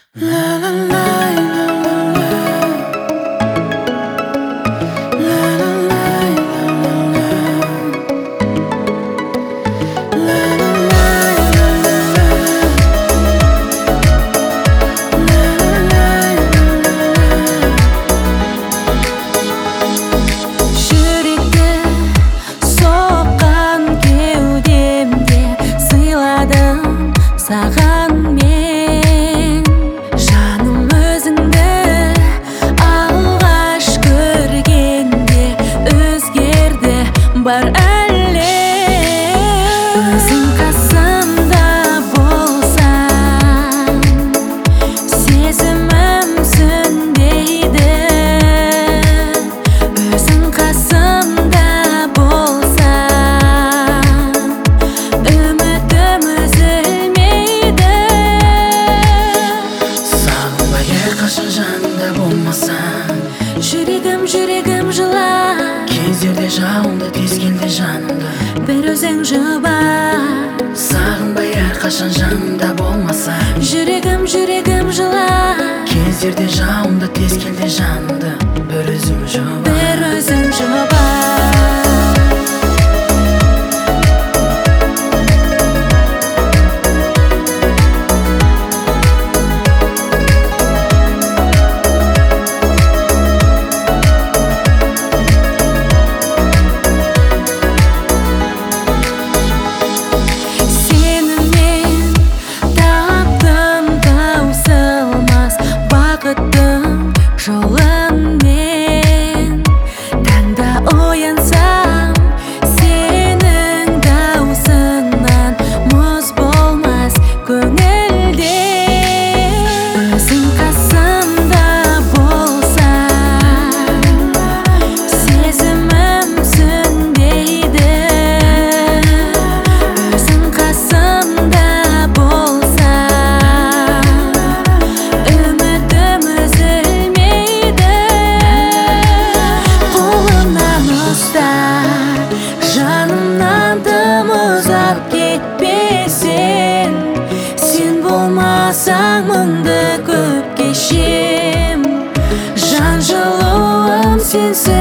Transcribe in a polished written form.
Саған мен жаным өзіңді алғаш көргенде өзгерді бар әлем. Өзің қасымда болсаң сезімім сөнбейді. Өзің қасымда болсаң үмітім үзілмейді. Қашан жанымда болмасаң, жүрегім жылар. кездерде жауынды тез келді жанымда, бір өзің жұбар. сағынбай әрқашан жанымда болмасаң, жүрегім жылар. кездерде жауынды тез келді жанымда, бір өзің жұбар. бір өзің жұбар. Жолыңмен таңда оянсам, сенің даусыңнан мұз болмас көңілде. Өзің қасымда болсаң, сезімім сөнбейді. Өзің қасымда болсаң, үмітім үзілмейді. Жанымнан тым ұзап кетпесең, сен болмасаң мұңды көп кешем. Жан жылуым сенсіз